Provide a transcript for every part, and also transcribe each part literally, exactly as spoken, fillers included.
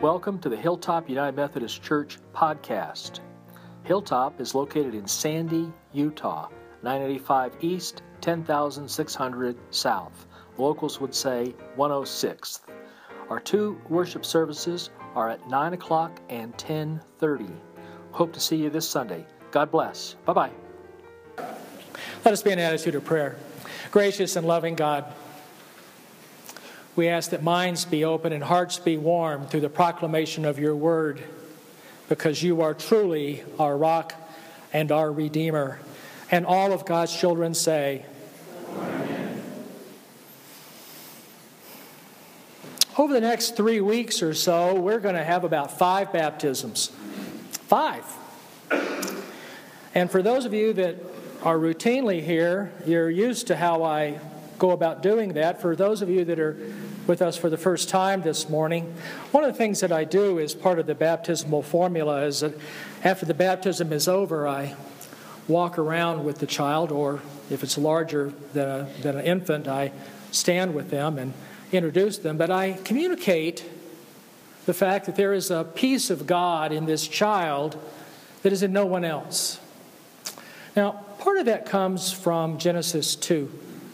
Welcome to the Hilltop United Methodist Church podcast. Hilltop is located in Sandy, Utah, nine eighty-five East, ten thousand six hundred South. Locals would say one oh sixth. Our two worship services are at nine o'clock and ten thirty. Hope to see you this Sunday. God bless. Bye-bye. Let us be in an attitude of prayer. Gracious and loving God, we ask that minds be open and hearts be warm through the proclamation of your word, because you are truly our rock and our Redeemer. And all of God's children say, Amen. Over the next three weeks or so, we're going to have about five baptisms. Five. And for those of you that are routinely here, you're used to how I go about doing that. For those of you that are with us for the first time this morning, one of the things that I do as part of the baptismal formula is that after the baptism is over, I walk around with the child, or if it's larger than, a, than an infant, I stand with them and introduce them. But I communicate the fact that there is a piece of God in this child that is in no one else. Now, part of that comes from Genesis two.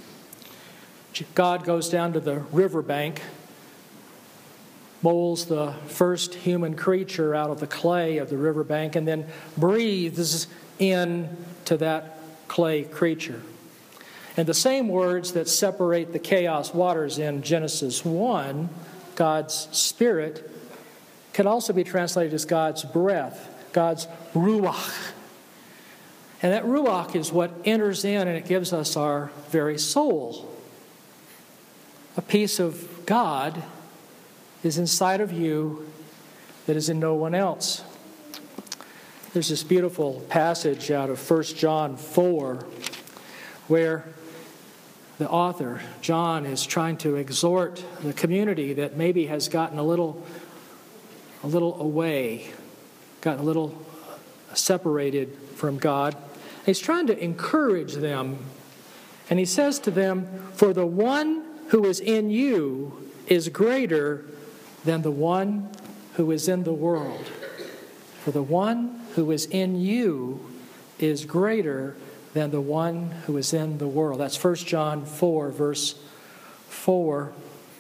God goes down to the riverbank, molds the first human creature out of the clay of the riverbank, and then breathes into that clay creature. And the same words that separate the chaos waters in Genesis one, God's Spirit, can also be translated as God's breath, God's ruach. And that ruach is what enters in and it gives us our very soul. A piece of God is inside of you that is in no one else. There's this beautiful passage out of First John four where the author, John, is trying to exhort the community that maybe has gotten a little, a little away, gotten a little separated from God. And he's trying to encourage them. And he says to them, "For the one who is in you is greater than the one who is in the world." For the one who is in you is greater than the one who is in the world. That's First John four, verse four.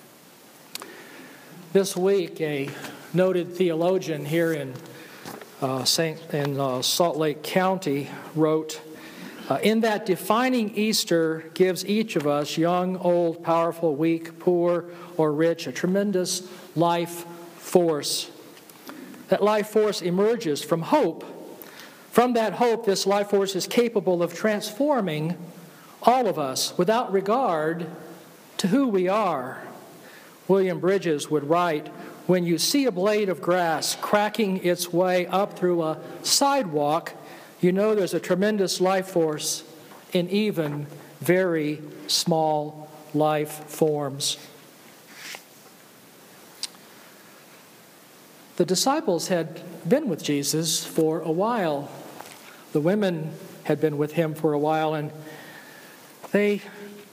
This week, a noted theologian here in uh, Saint in uh, Salt Lake County wrote, Uh, in that defining Easter gives each of us, young, old, powerful, weak, poor, or rich, a tremendous life force. That life force emerges from hope. From that hope, this life force is capable of transforming all of us without regard to who we are. William Bridges would write, "When you see a blade of grass cracking its way up through a sidewalk, you know there's a tremendous life force in even very small life forms." The disciples had been with Jesus for a while. The women had been with him for a while, and they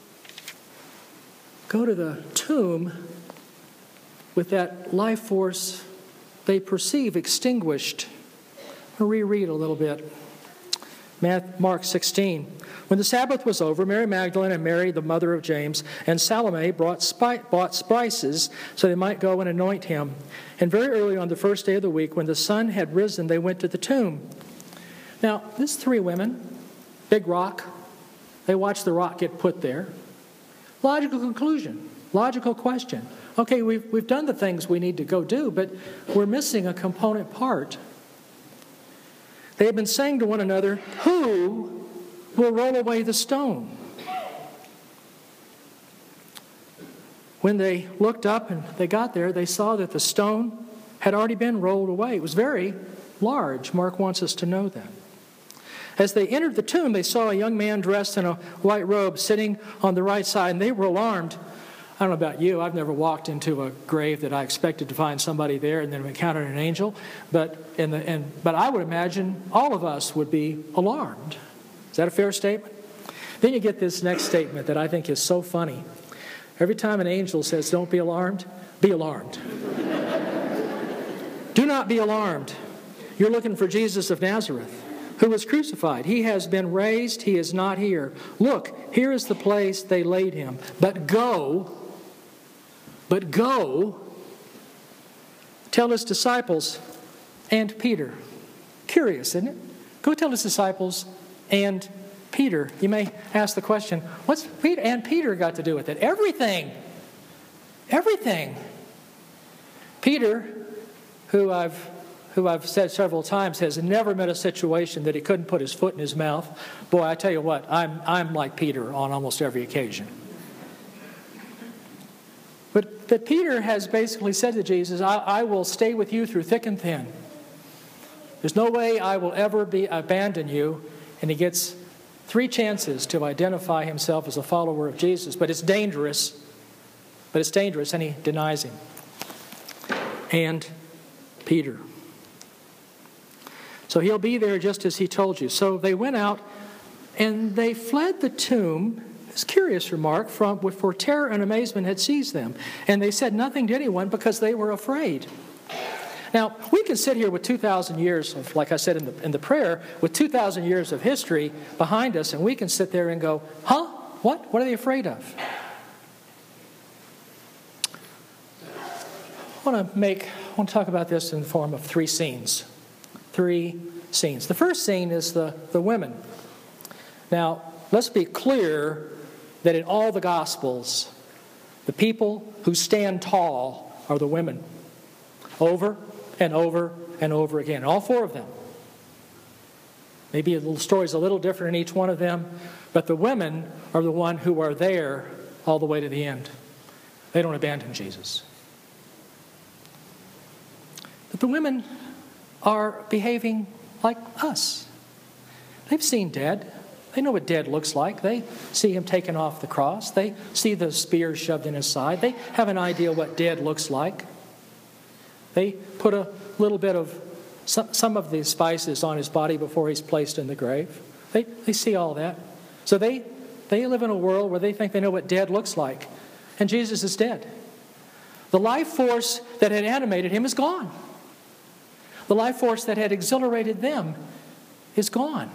go to the tomb with that life force they perceive extinguished. I'll reread a little bit. Mark sixteen. When the Sabbath was over, Mary Magdalene and Mary, the mother of James, and Salome brought spi- bought spices so they might go and anoint him. And very early on the first day of the week, when the sun had risen, they went to the tomb. Now, these three women, big rock, they watched the rock get put there. Logical conclusion, logical question. Okay, we've, we've done the things we need to go do, but we're missing a component part. They had been saying to one another, "Who will roll away the stone?" When they looked up and they got there, they saw that the stone had already been rolled away. It was very large. Mark wants us to know that. As they entered the tomb, they saw a young man dressed in a white robe sitting on the right side, and they were alarmed. I don't know about you. I've never walked into a grave that I expected to find somebody there and then encountered an angel. But in the and but I would imagine all of us would be alarmed. Is that a fair statement? Then you get this next statement that I think is so funny. Every time an angel says, "Don't be alarmed," be alarmed. Do not be alarmed. You're looking for Jesus of Nazareth, who was crucified. He has been raised. He is not here. Look, here is the place they laid him. But go, but go, tell his disciples and Peter. Curious, isn't it? Go tell his disciples and Peter. You may ask the question, what's Peter and Peter got to do with it? Everything. Everything. Peter, who I've who I've said several times, has never met a situation that he couldn't put his foot in his mouth. Boy, I tell you what, I'm I'm like Peter on almost every occasion. But, but Peter has basically said to Jesus, I, I will stay with you through thick and thin. There's no way I will ever be abandon you. And he gets three chances to identify himself as a follower of Jesus. But it's dangerous. But it's dangerous, and he denies him. And Peter. So he'll be there just as he told you. So they went out, and they fled the tomb. This curious remark, from for terror and amazement had seized them. And they said nothing to anyone because they were afraid. Now, we can sit here with two thousand years of, like I said in the, in the prayer, with two thousand years of history behind us, and we can sit there and go, huh? What? What are they afraid of? I want to make, I want to talk about this in the form of three scenes. Three scenes. The first scene is the, the women. Now, let's be clear that in all the Gospels, the people who stand tall are the women. Over and over and over again. All four of them. Maybe the story's a little different in each one of them, but the women are the one who are there all the way to the end. They don't abandon Jesus. But the women are behaving like us. They've seen dead. They know what dead looks like. They see him taken off the cross. They see the spear shoved in his side. They have an idea what dead looks like. They put a little bit of some, some of the spices on his body before he's placed in the grave. They, they see all that. So they, they live in a world where they think they know what dead looks like. And Jesus is dead. The life force that had animated him is gone. The life force that had exhilarated them is gone.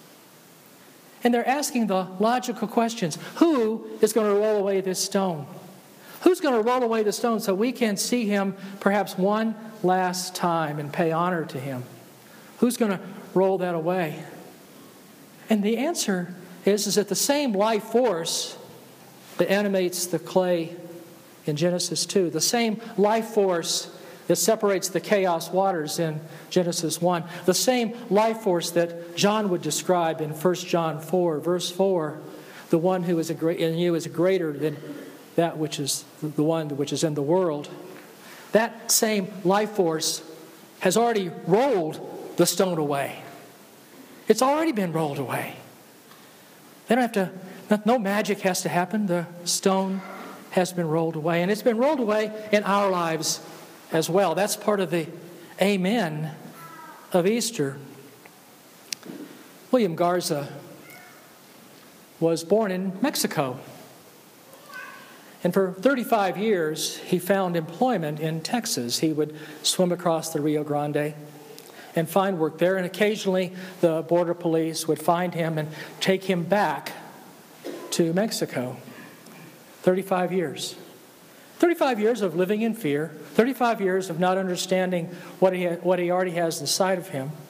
And they're asking the logical questions. Who is going to roll away this stone? Who's going to roll away the stone so we can see him perhaps one last time and pay honor to him? Who's going to roll that away? And the answer is, is that the same life force that animates the clay in Genesis two, the same life force that separates the chaos waters in Genesis one, the same life force that John would describe in First John four, verse four, the one who is a great in you is greater than that which is the one which is in the world. That same life force has already rolled the stone away. It's already been rolled away. They don't have to, no magic has to happen. The stone has been rolled away. And it's been rolled away in our lives as well. That's part of the amen of Easter. William Garza was born in Mexico. And for thirty-five years, he found employment in Texas. He would swim across the Rio Grande and find work there. And occasionally, the border police would find him and take him back to Mexico. thirty-five years. thirty-five years of living in fear. thirty-five years of not understanding what he, what he already has inside of him.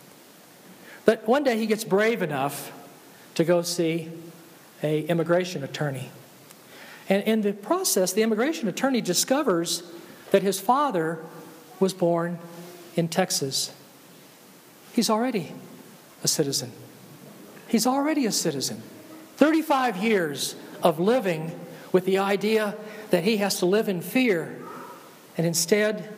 But one day he gets brave enough to go see an immigration attorney. And in the process, the immigration attorney discovers that his father was born in Texas. He's already a citizen. He's already a citizen. thirty-five years of living with the idea that he has to live in fear. And instead,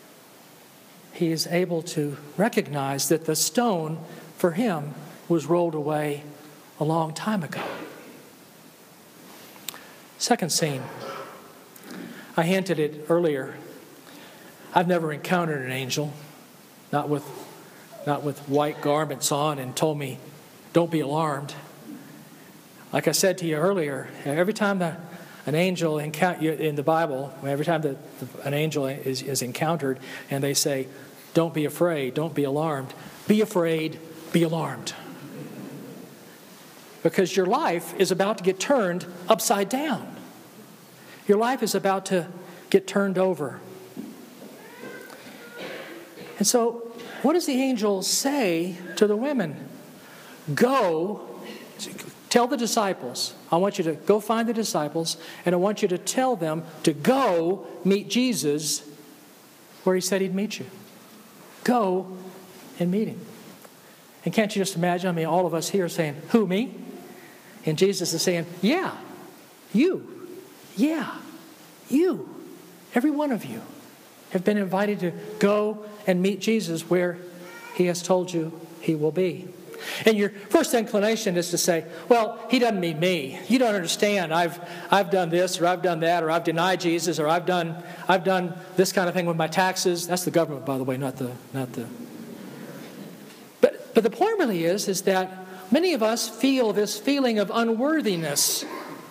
he is able to recognize that the stone for him was rolled away a long time ago. Second scene. I hinted it earlier. I've never encountered an angel, not with, not with white garments on, and told me, don't be alarmed. Like I said to you earlier, every time the, An angel in the Bible, every time that an angel is, is encountered and they say, don't be afraid, don't be alarmed, be afraid, be alarmed. Because your life is about to get turned upside down. Your life is about to get turned over. And so, what does the angel say to the women? Go, tell the disciples. I want you to go find the disciples, and I want you to tell them to go meet Jesus where he said he'd meet you. Go and meet him. And can't you just imagine, I mean, all of us here saying, who, me? And Jesus is saying, yeah, you. Yeah, you. Every one of you have been invited to go and meet Jesus where he has told you he will be. And your first inclination is to say, well, he doesn't mean me. You don't understand. I've I've done this, or I've done that, or I've denied Jesus, or I've done I've done this kind of thing with my taxes. That's the government, by the way, not the not the. But but the point really is, is that many of us feel this feeling of unworthiness.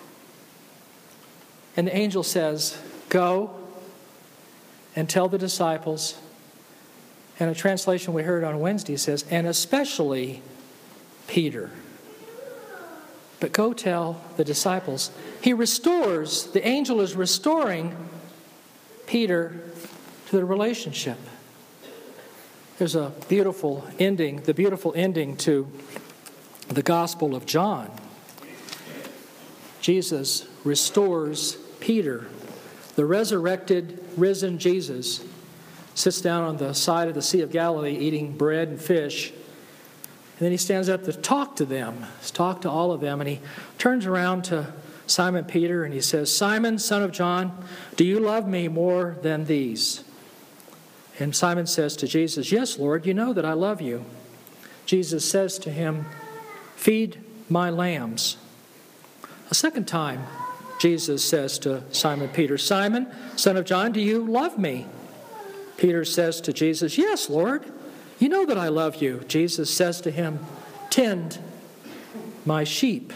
And the angel says, go and tell the disciples. And a translation we heard on Wednesday says, and especially Peter. But go tell the disciples. He restores, the angel is restoring Peter to the relationship. There's a beautiful ending, the beautiful ending to the Gospel of John. Jesus restores Peter. The resurrected, risen Jesus sits down on the side of the Sea of Galilee eating bread and fish. And then he stands up to talk to them, talk to all of them. And he turns around to Simon Peter and he says, Simon, son of John, do you love me more than these? And Simon says to Jesus, yes, Lord, you know that I love you. Jesus says to him, feed my lambs. A second time, Jesus says to Simon Peter, Simon, son of John, do you love me? Peter says to Jesus, yes, Lord, you know that I love you. Jesus says to him, tend my sheep.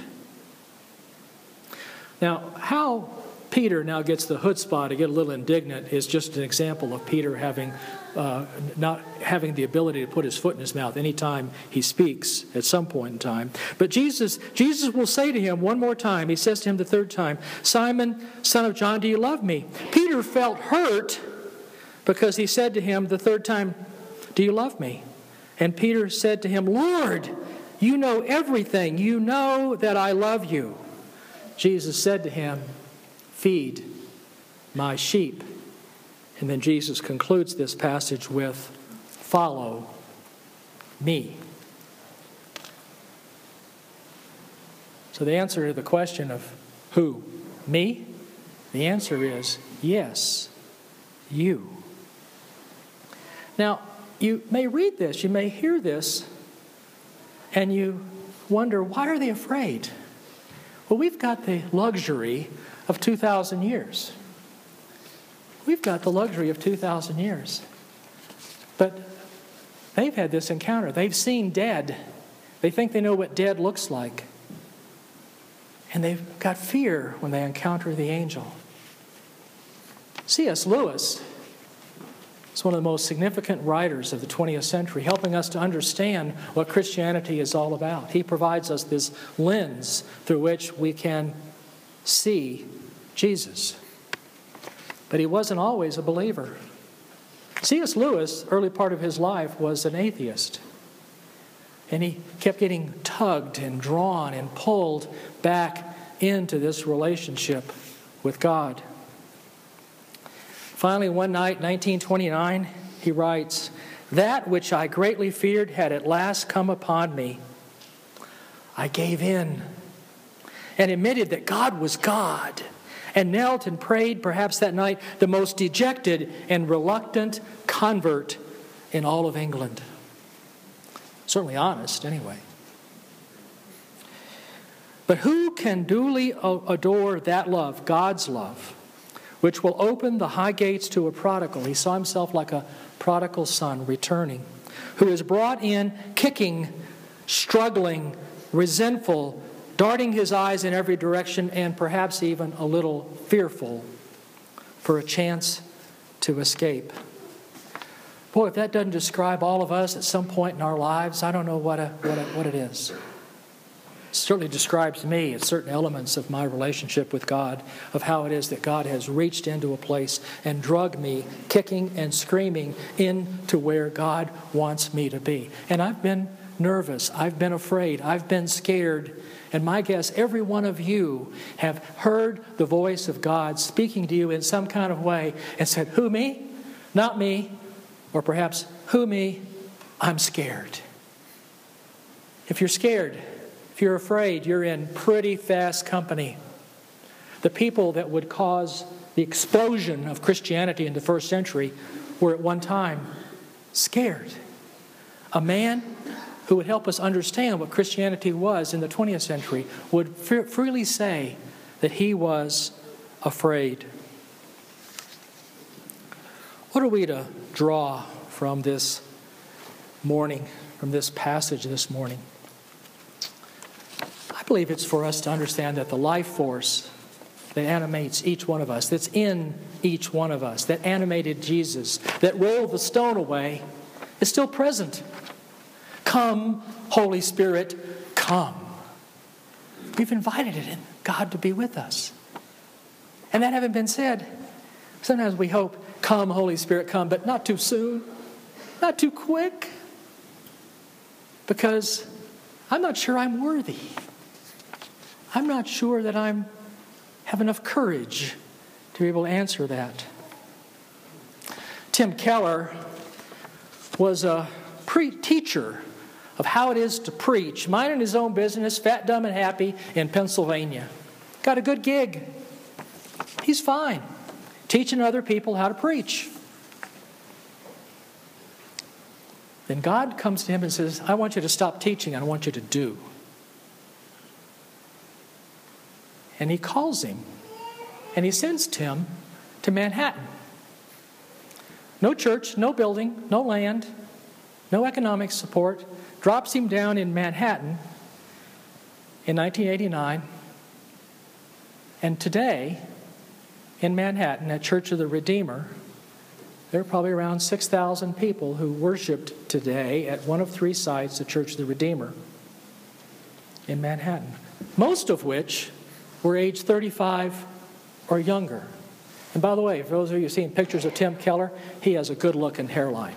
Now, how Peter now gets the chutzpah to get a little indignant is just an example of Peter having uh, not having the ability to put his foot in his mouth anytime he speaks at some point in time. But Jesus, Jesus will say to him one more time, he says to him the third time, Simon, son of John, do you love me? Peter felt hurt because he said to him the third time, do you love me? And Peter said to him, Lord, you know everything. You know that I love you. Jesus said to him, feed my sheep. And then Jesus concludes this passage with, follow me. So the answer to the question of who? Me? The answer is yes, you. Now, you may read this, you may hear this, and you wonder, why are they afraid? Well, we've got the luxury of two thousand years. We've got the luxury of two thousand years. But they've had this encounter. They've seen dead. They think they know what dead looks like. And they've got fear when they encounter the angel. C S Lewis is one of the most significant writers of the twentieth century, helping us to understand what Christianity is all about. He provides us this lens through which we can see Jesus. But he wasn't always a believer. C S Lewis, early part of his life, was an atheist. And he kept getting tugged and drawn and pulled back into this relationship with God. Finally, one night, nineteen twenty-nine, he writes, that which I greatly feared had at last come upon me. I gave in and admitted that God was God, and knelt and prayed, perhaps that night, the most dejected and reluctant convert in all of England. Certainly honest, anyway. But who can duly adore that love, God's love, which will open the high gates to a prodigal? He saw himself like a prodigal son returning, who is brought in kicking, struggling, resentful, darting his eyes in every direction, and perhaps even a little fearful for a chance to escape. Boy, if that doesn't describe all of us at some point in our lives, I don't know what, a, what, a, what it is. It certainly describes me at certain elements of my relationship with God, of how it is that God has reached into a place and drugged me, kicking and screaming, into where God wants me to be. And I've been nervous. I've been afraid. I've been scared. And my guess, every one of you have heard the voice of God speaking to you in some kind of way and said, "Who, me? Not me." Or perhaps, "Who, me? I'm scared." If you're scared, if you're afraid, you're in pretty fast company. The people that would cause the explosion of Christianity in the first century were at one time scared. A man who would help us understand what Christianity was in the twentieth century would f- freely say that he was afraid. What are we to draw from this morning, from this passage this morning? I believe it's for us to understand that the life force that animates each one of us, that's in each one of us, that animated Jesus, that rolled the stone away, is still present. Come, Holy Spirit, come. We've invited it in God to be with us. And that having been said, sometimes we hope, "Come, Holy Spirit, come," but not too soon, not too quick, because I'm not sure I'm worthy. I'm not sure that I have enough courage to be able to answer that. Tim Keller was a pre- teacher of how it is to preach, minding his own business, fat, dumb, and happy in Pennsylvania. Got a good gig. He's fine, teaching other people how to preach. Then God comes to him and says, "I want you to stop teaching. I want you to do." And he calls him, and he sends Tim to Manhattan. No church, no building, no land, no economic support. Drops him down in Manhattan in nineteen eighty-nine. And today, in Manhattan, at Church of the Redeemer, there are probably around six thousand people who worshiped today at one of three sites, the Church of the Redeemer in Manhattan, most of which were age thirty-five or younger. And by the way, for those of you who've seen pictures of Tim Keller, he has a good-looking hairline.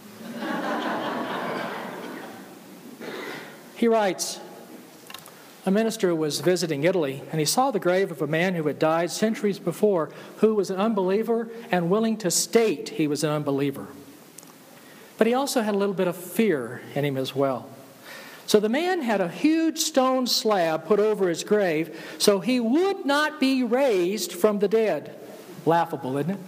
He writes, a minister was visiting Italy, and he saw the grave of a man who had died centuries before, who was an unbeliever and willing to state he was an unbeliever. But he also had a little bit of fear in him as well. So the man had a huge stone slab put over his grave so he would not be raised from the dead. Laughable, isn't it?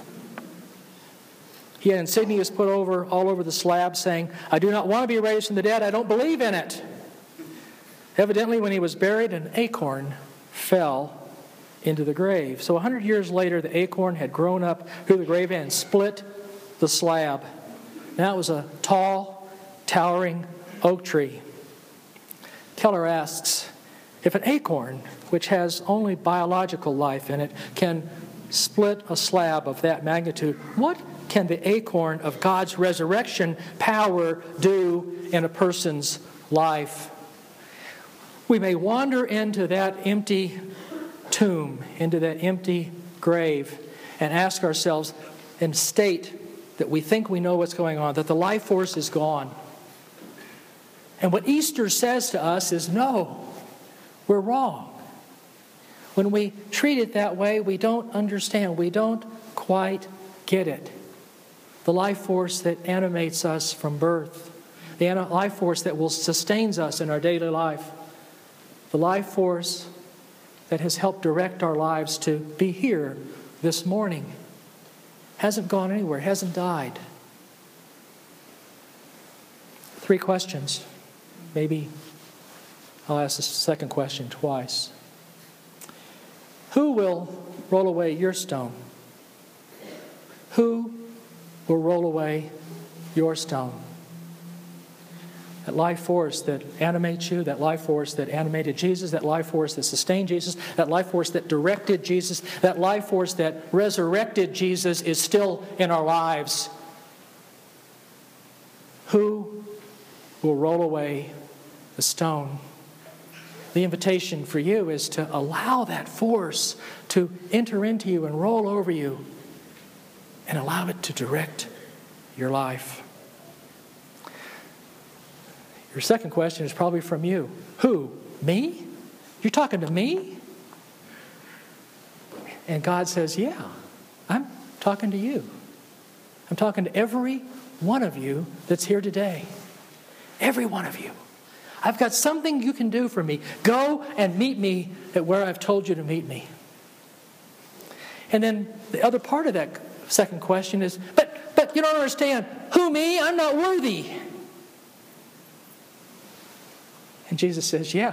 He had insignias put over all over the slab saying, "I do not want to be raised from the dead. I don't believe in it." Evidently, when he was buried, an acorn fell into the grave. So a hundred years later, the acorn had grown up through the grave and split the slab. Now it was a tall, towering oak tree. Keller asks, if an acorn, which has only biological life in it, can split a slab of that magnitude, what can the acorn of God's resurrection power do in a person's life? We may wander into that empty tomb, into that empty grave, and ask ourselves and state that we think we know what's going on, that the life force is gone. And what Easter says to us is, no, we're wrong. When we treat it that way, we don't understand. We don't quite get it. The life force that animates us from birth, the life force that will sustains us in our daily life, the life force that has helped direct our lives to be here this morning, hasn't gone anywhere, hasn't died. Three questions. Maybe I'll ask the second question twice. Who will roll away your stone? Who will roll away your stone? That life force that animates you, that life force that animated Jesus, that life force that sustained Jesus, that life force that directed Jesus, that life force that resurrected Jesus is still in our lives. Who will roll away the stone? The invitation for you is to allow that force to enter into you and roll over you and allow it to direct your life. Your second question is probably from you. Who? Me? You're talking to me? And God says, yeah, I'm talking to you. I'm talking to every one of you that's here today. Every one of you. I've got something you can do for me. Go and meet me at where I've told you to meet me. And then the other part of that second question is, but, but you don't understand. Who, me? I'm not worthy. And Jesus says, yeah,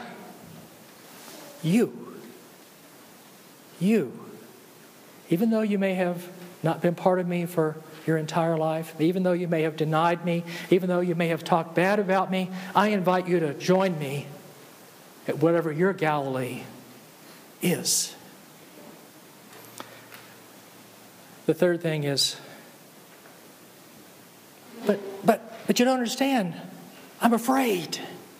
you. You. Even though you may have not been part of me for your entire life, even though you may have denied me, even though you may have talked bad about me, I invite you to join me at whatever your Galilee is. The third thing is, but but but you don't understand. I'm afraid.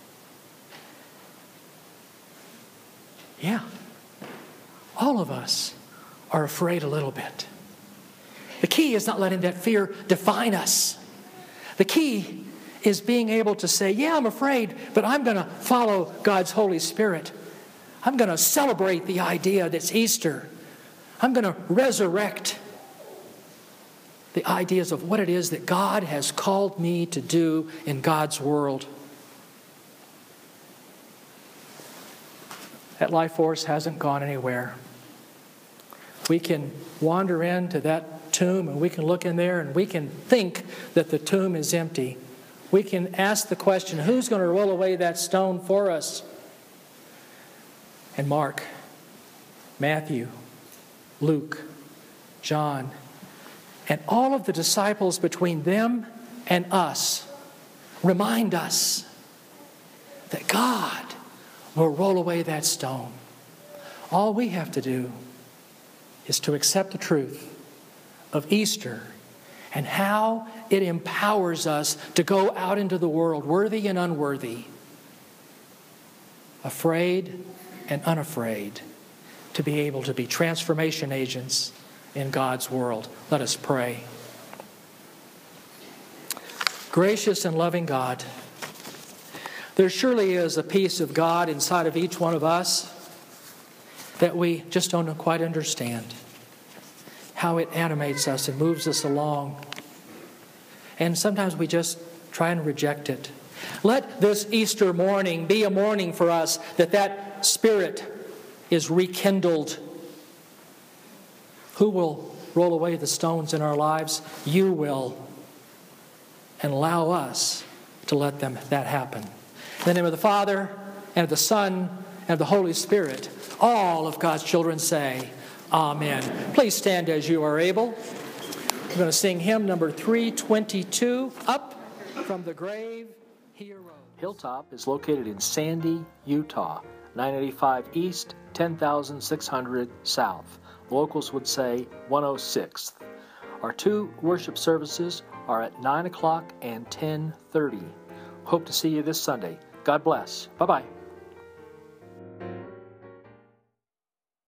Yeah. All of us are afraid a little bit. The key is not letting that fear define us. The key is being able to say, yeah, I'm afraid, but I'm going to follow God's Holy Spirit. I'm going to celebrate the idea that's Easter. I'm going to resurrect the ideas of what it is that God has called me to do in God's world. That life force hasn't gone anywhere. We can wander into that tomb and we can look in there and we can think that the tomb is empty. We can ask the question, who's going to roll away that stone for us? And Mark, Matthew, Luke, John, and all of the disciples between them and us remind us that God will roll away that stone. All we have to do is to accept the truth of Easter and how it empowers us to go out into the world, worthy and unworthy, afraid and unafraid, to be able to be transformation agents in God's world. Let us pray. Gracious and loving God, there surely is a piece of God inside of each one of us that we just don't quite understand. How it animates us and moves us along. And sometimes we just try and reject it. Let this Easter morning be a morning for us that that spirit is rekindled. Who will roll away the stones in our lives? You will. And allow us to let them that happen. In the name of the Father, and of the Son, and of the Holy Spirit, all of God's children say, Amen. Please stand as you are able. We're going to sing hymn number three twenty-two, Up from the Grave He Arose. Hilltop is located in Sandy, Utah, nine eighty-five East, ten thousand six hundred South. Locals would say one oh sixth. Our two worship services are at nine o'clock and ten thirty. Hope to see you this Sunday. God bless. Bye-bye.